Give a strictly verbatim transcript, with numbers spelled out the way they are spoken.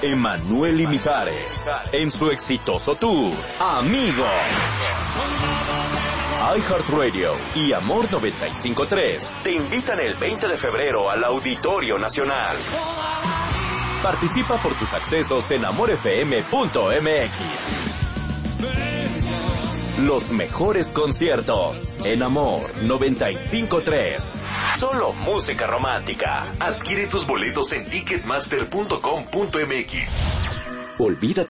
Emanuel y Mijares, en su exitoso tour, Amigos. iHeartRadio y Amor noventa y cinco punto tres te invitan el veinte de febrero al Auditorio Nacional. Participa por tus accesos en amor f m punto m x. Los mejores conciertos en Amor noventa y cinco punto tres. Solo música romántica. Adquiere tus boletos en ticketmaster punto com punto m x. Olvídate